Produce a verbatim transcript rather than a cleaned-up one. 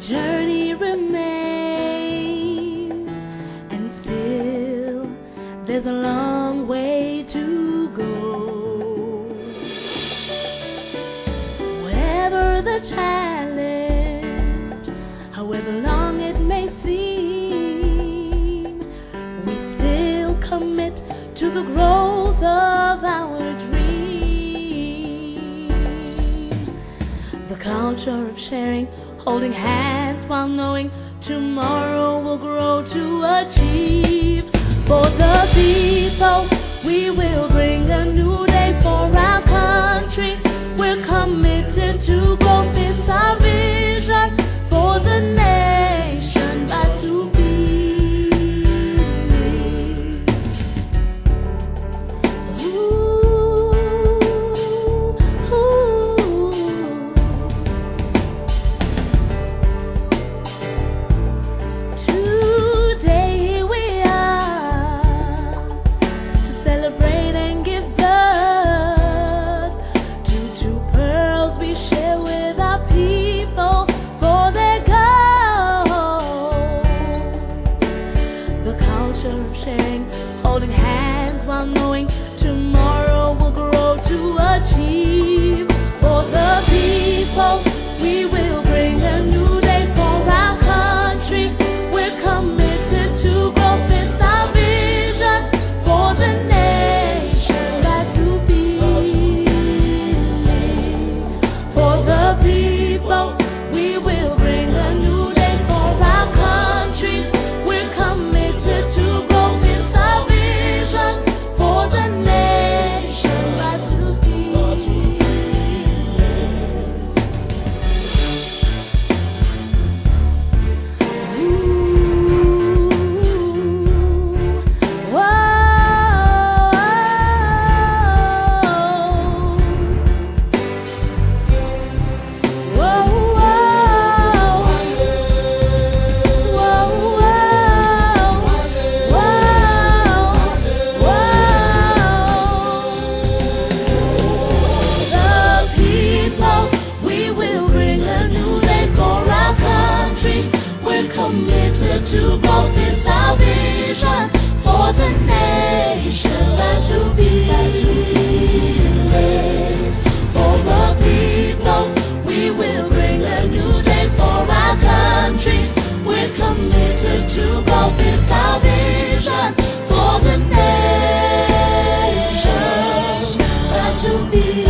journey remains, and still there's a long way to go. Whether the challenge, however long it may seem, we still commit to the growth of our dream. The culture of sharing, holding hands while knowing tomorrow will grow to achieve. For the people, we will bring a new day for our country. We're committed to growth, it's our vision for the nation that to be. Ooh, ooh. Today we are to celebrate and give birth to two pearls we share with our people for their gold. The culture of sharing, holding hands while knowing tomorrow will grow to achieve. For the people, we will bring a new day for our country. We're committed to growth, it's our vision for the nation that to be. For the people, we will bring a new day for our country. We're committed to growth, it's our vision for the nation that to be. Ooh, whoa, whoa, The people, we will bring a new day for our country. We're committed to growth, it's our vision for the nation that to be. For the people, we will bring a new day for our country. We're committed to growth, it's our vision for the nation that to be.